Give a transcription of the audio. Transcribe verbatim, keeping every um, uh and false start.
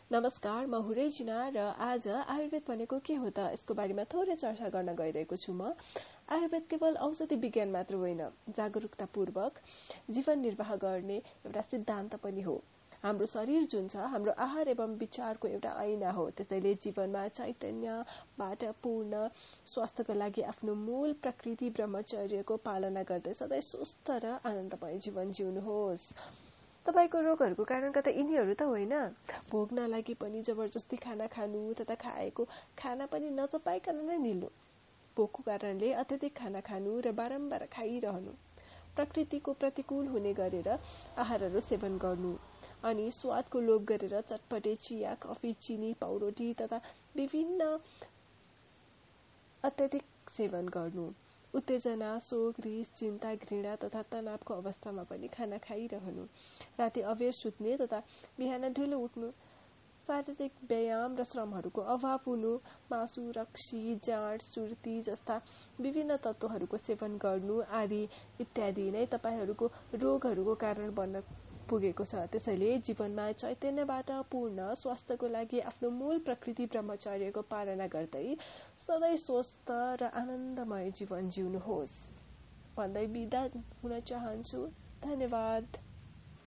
नमस्कार, म हुरेजिना र आज आयुर्वेद भनेको के हो त यसको बारेमा थोरै चर्चा गर्न गइरहेको छु। म आयुर्वेद केवल औषधि विज्ञान मात्र होइन, जागरुकतापूर्वक जीवन निर्वाह गर्ने एउटा सिद्धान्त पनि हो। हाम्रो शरीर जुन छ हाम्रो आहार एवं विचारको एउटा ऐना हो। त्यसैले जीवनमा चैतन्यबाट पूर्ण स्वास्थ्यको लागि आफ्नो मूल प्रकृति ब्रह्मचर्यको पालना गर्दै सधैँ स्वस्थ र आनन्दमय जीवन जिउनुहोस्। तपाईको रोगहरूको कारण कतै यिनीहरू त होइन। भोक नलागी पनि जबरजस्ती खाना खानु तथा खाएको खाना पनि नचपाइकन नै निल्नु, भोकको कारणले अत्यधिक खाना खानु र बारम्बार खाइरहनु, प्रकृतिको प्रतिकूल हुने गरेर आहारहरू सेवन गर्नु, अनि स्वादको लोभ गरेर चटपटे चिया, कफी, चिनी, पाउरोटी तथा विभिन्न अत्यधिक सेवन गर्नु, उत्तेजना, शोक, रिस, चिन्ता, घृणा तथा तनावको अवस्थामा पनि खाना खाइरहनु, राति अबेर सुत्ने तथा बिहान ढिलो उठ्नु, शारीरिक व्यायाम र श्रमहरूको अभाव हुनु, मासु, रक्सी, जाँड, सुर्ती जस्ता विभिन्न तत्त्वहरूको सेवन गर्नु आदि इत्यादि नै तपाईहरूको रोगहरूको कारण बन्न पुगेको छ। त्यसैले जीवनमा चैतन्यबाट पूर्ण स्वास्थ्यको लागि आफ्नो मूल प्रकृति ब्रह्मचर्यको पालना गर्दै सधैँ स्वस्थ र आनन्दमय जीवन जिउनुहोस् भन्दै बिदा हुन चाहन्छु। धन्यवाद।